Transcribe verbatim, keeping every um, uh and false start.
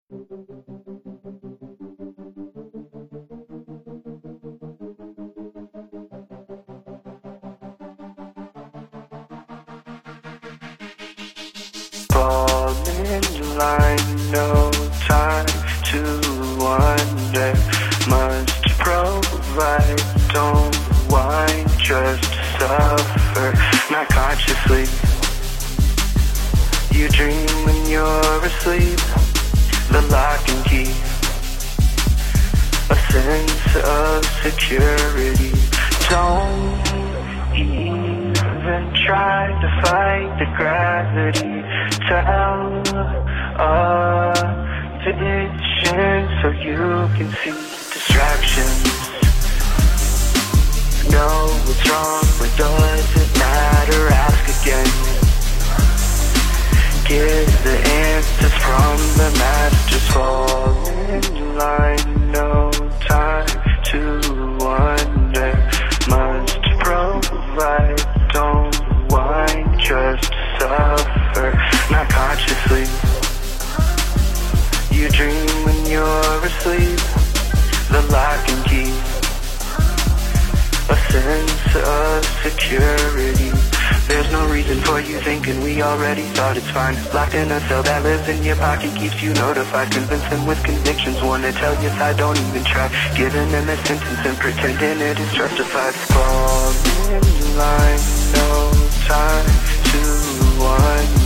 Fall in line, no time to wonder. Must provide, don't whine, just suffer. Not consciously, you dream when you're asleep. The lock and key, a sense of security. Don't even try to fight the gravity. Tell a vision so you can see distractions. Know what's wrong, but does it matter? Ask again. Get the answers from the masters. Fall in line, no time to wonder. Must provide, don't whine, just suffer. Not consciously, you dream when you're asleep. The lock and key, a sense of security. There's no reason for you thinking we already thought it's fine. Locked in a cell that lives in your pocket, keeps you notified. Convincing with convictions, wanna tell your side, don't even try. Giving them a sentence and pretending it is justified. Fall in line, no time to wonder.